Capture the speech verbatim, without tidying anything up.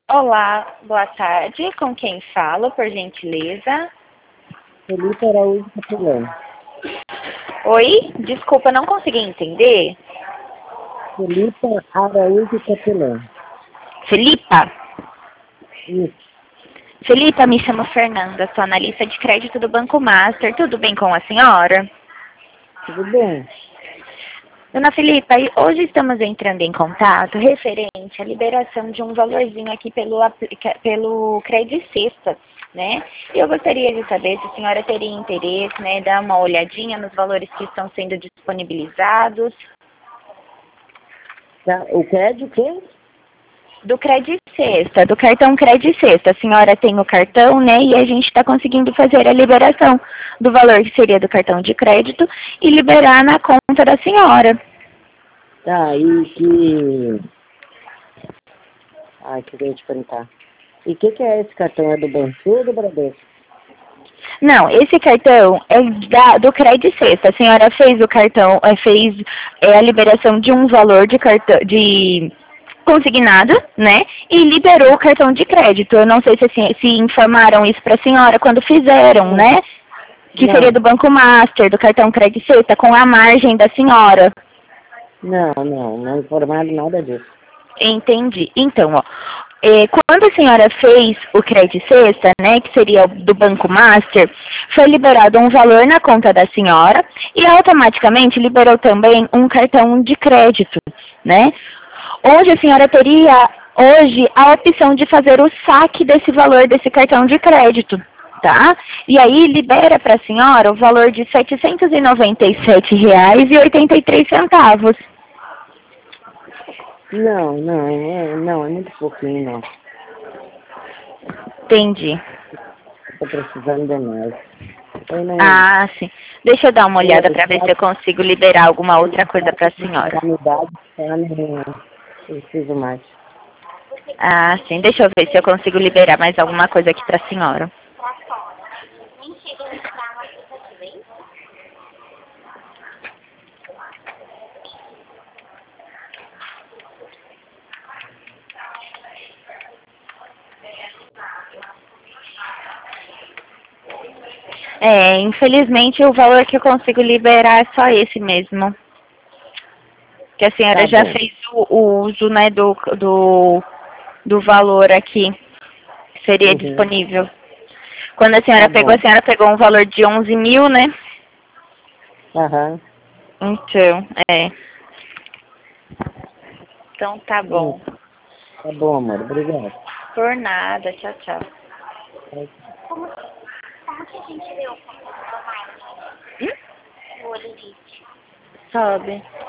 Olá, boa tarde. Com quem falo, por gentileza? Felipe Araújo Capelão. Oi? Desculpa, não consegui entender. Felipe Araújo Capelão. Felipa? Isso, Felipa, me chamo Fernanda, sou analista de crédito do Banco Master. Tudo bem com a senhora? tudo bem? Dona Felipa, e hoje estamos entrando em contato referente à liberação de um valorzinho aqui pelo, aplica- pelo Credit Sexta, né? E eu gostaria de saber se a senhora teria interesse, né, dar uma olhadinha nos valores que estão sendo disponibilizados. Tá, o crédito o quê? Do Credit Sexta, do cartão Credit Sexta. A senhora tem o cartão, né? E a gente está conseguindo fazer a liberação do valor que seria do cartão de crédito e liberar na conta da senhora. Tá, e que... Ai, que eu ia te perguntar. E o que, que é esse cartão? É do Banco ou do Bradesco? Não, esse cartão é da, do Credit Sexta. A senhora fez o cartão, é, fez é, a liberação de um valor de cartão de consignado, né? E liberou o cartão de crédito. Eu não sei se, assim, se informaram isso para a senhora quando fizeram, Não, né? Que seria não, do Banco Master, do cartão Credit Sexta, com a margem da senhora. não, não, não informaram nada disso. Entendi. Então, ó, é, quando a senhora fez o Credit Sexta, né, que seria o do Banco Master, foi liberado um valor na conta da senhora e automaticamente liberou também um cartão de crédito, né? Onde a senhora teria hoje a opção de fazer o saque desse valor desse cartão de crédito, tá? E aí libera para a senhora o valor de setecentos e noventa e sete reais e oitenta e três centavos. Não, não, é, não, é muito pouquinho, não. Entendi. Estou precisando de mais. Eu não... Ah, sim. Deixa eu dar uma Eu, olhada eu, para ver se eu consigo liberar alguma outra coisa para a senhora. a minha idade, eu não preciso mais. Ah, sim. Deixa eu ver se eu consigo liberar mais alguma coisa aqui para a senhora. É, infelizmente o valor que eu consigo liberar é só esse mesmo. Que a senhora Tá já bom. fez o, o uso, né, do, do, do valor aqui que seria Uhum. disponível. Quando a Tá senhora pegou, a bom. senhora pegou um valor de onze mil, né? Aham. Então, é. Então tá Hum, bom. Tá bom, amor. Obrigado. Por nada. Tchau, tchau. Tchau. Como, como que a gente vê o computador online? Hum? O olho Sobe.